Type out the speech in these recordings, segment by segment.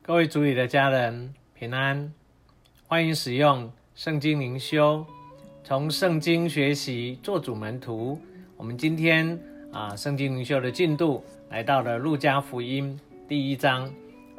各位主里的家人平安，欢迎使用圣经灵修，从圣经学习做主门徒。我们今天圣经灵修的进度来到了路加福音第1章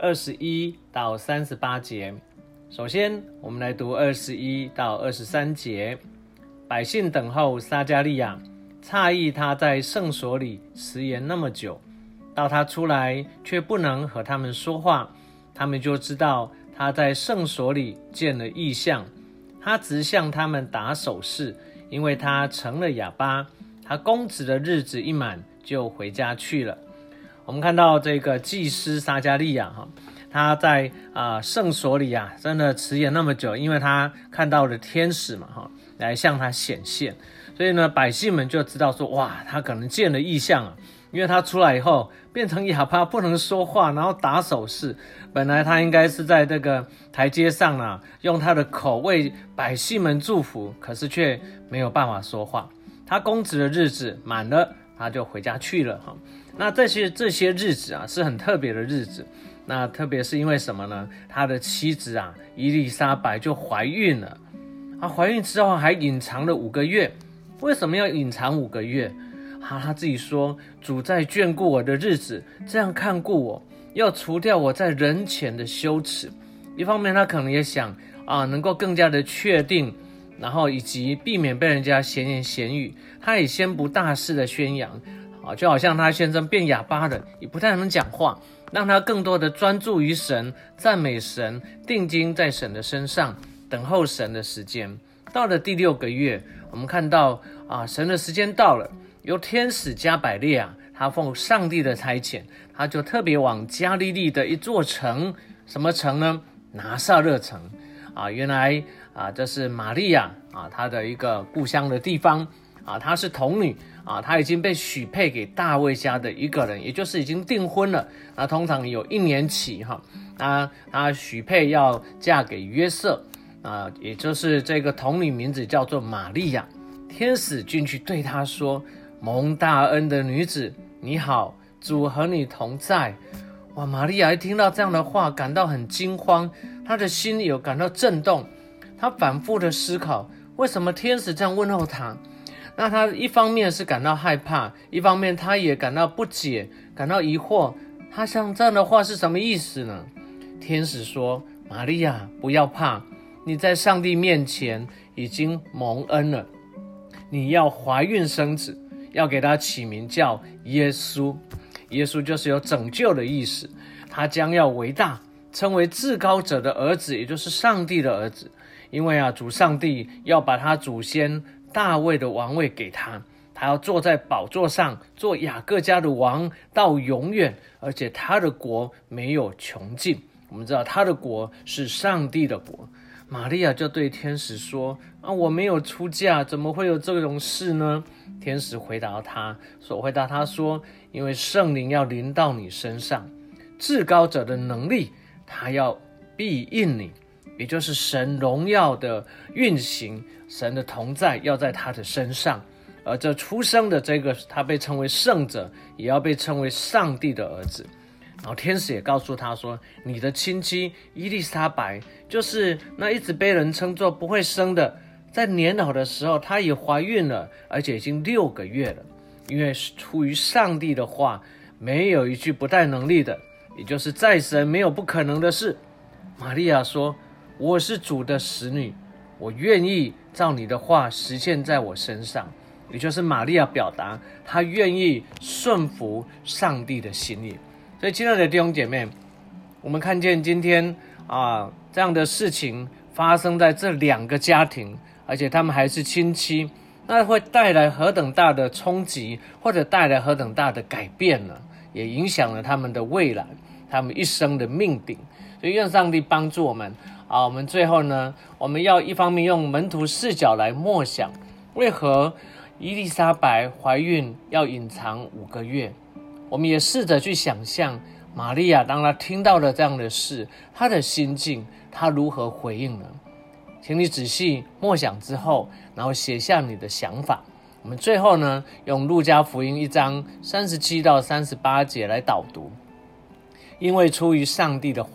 21到38节。首先我们来读21到23节。百姓等候撒迦利亚，诧异他在圣所里迟延那么久，到他出来却不能和他们说话，他们就知道他在圣所里见了异象。他直向他们打手势，因为他成了哑巴。他公职的日子一满，就回家去了。我们看到这个祭司撒迦利亚，他在圣所里真的迟延那么久，因为他看到了天使来向他显现，所以呢，百姓们就知道说，哇，他可能见了异象因为他出来以后变成哑巴，不能说话，然后打手势。本来他应该是在这个台阶上用他的口为百姓们祝福，可是却没有办法说话。他公职的日子满了，他就回家去了那这些日子是很特别的日子。那特别是因为什么呢？他的妻子伊丽莎白就怀孕了。怀孕之后还隐藏了5个月。为什么要隐藏5个月？他自己说，主在眷顾我的日子，这样看顾我，要除掉我在人前的羞耻。一方面他可能也想能够更加的确定，然后以及避免被人家闲言闲语。他也先不大肆的宣扬就好像他先生变哑巴了，也不太能讲话，让他更多的专注于神，赞美神，定睛在神的身上，等候神的时间。到了第6个月，我们看到神的时间到了，由天使加百列他奉上帝的差遣，他就特别往加利利的一座城。什么城呢？拿撒勒城原来这是玛利亚她的一个故乡的地方她是童女她已经被许配给大卫家的一个人，也就是已经订婚了。那通常有1年期她许配要嫁给约瑟也就是这个童女名字叫做玛利亚。天使进去对她说，蒙大恩的女子，你好，主和你同在。哇，玛利亚一听到这样的话，感到很惊慌，她的心里有感到震动。她反复的思考，为什么天使这样问候她？那她一方面是感到害怕，一方面她也感到不解，感到疑惑。她想这样的话是什么意思呢？天使说，玛利亚，不要怕，你在上帝面前已经蒙恩了，你要怀孕生子，要给他起名叫耶稣。耶稣就是有拯救的意思，他将要为大，称为至高者的儿子，也就是上帝的儿子。因为主上帝要把他祖先大卫的王位给他，他要坐在宝座上，做雅各家的王到永远，而且他的国没有穷尽。我们知道他的国是上帝的国。玛利亚就对天使说，我没有出嫁，怎么会有这种事呢？天使回答他说，因为圣灵要临到你身上，至高者的能力他要庇应你，也就是神荣耀的运行，神的同在要在他的身上。而这出生的这个他被称为圣者，也要被称为上帝的儿子。然后天使也告诉他说，你的亲戚伊丽莎白，就是那一直被人称作不会生的，在年老的时候她也怀孕了，而且已经6个月了。因为出于上帝的话，没有一句不带能力的，也就是在神没有不可能的事。玛利亚说，我是主的使女，我愿意照你的话实现在我身上。也就是玛利亚表达她愿意顺服上帝的心意。所以亲爱的弟兄姐妹，我们看见今天这样的事情发生在这2个家庭，而且他们还是亲戚，那会带来何等大的冲击，或者带来何等大的改变呢？也影响了他们的未来，他们一生的命定。所以愿上帝帮助我们我们最后呢，我们要一方面用门徒视角来默想，为何伊丽莎白怀孕要隐藏5个月。我们也试着去想象玛利亚当她听到了这样的事，她的心境，她如何回应呢？请你仔细默想之后，然后写下你的想法。我们最后呢，用路加福音1章37到38节来导读。因为出于上帝的话，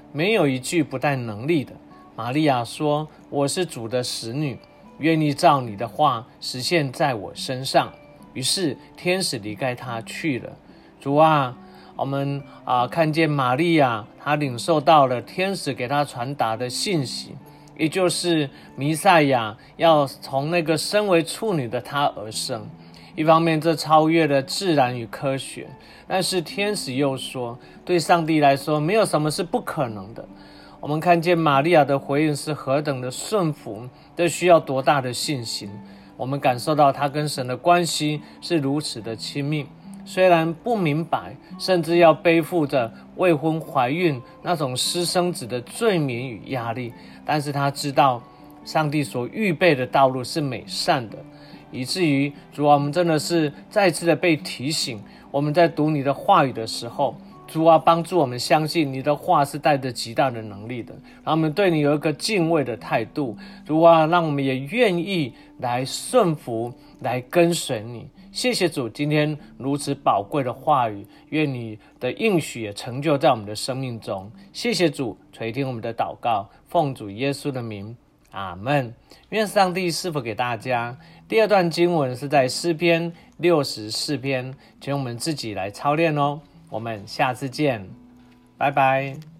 没有一句不带能力的。玛利亚说：我是主的使女，愿意照你的话实现在我身上。于是天使离开她去了。主啊，我们看见玛利亚，她领受到了天使给她传达的信息，也就是弥赛亚要从那个身为处女的她而生。一方面这超越了自然与科学，但是天使又说，对上帝来说没有什么是不可能的。我们看见玛利亚的回应是何等的顺服，这需要多大的信心。我们感受到她跟神的关系是如此的亲密，虽然不明白，甚至要背负着未婚怀孕那种私生子的罪名与压力，但是她知道上帝所预备的道路是美善的，以至于主啊，我们真的是再次的被提醒，我们在读你的话语的时候，主啊，帮助我们相信你的话是带着极大的能力的，让我们对你有一个敬畏的态度。主啊，让我们也愿意来顺服，来跟随你。谢谢主，今天如此宝贵的话语，愿你的应许也成就在我们的生命中。谢谢主，垂听我们的祷告，奉主耶稣的名，阿们。愿上帝赐福给大家。第二段经文是在诗篇64篇，请我们自己来操练哦。我们下次见，拜拜。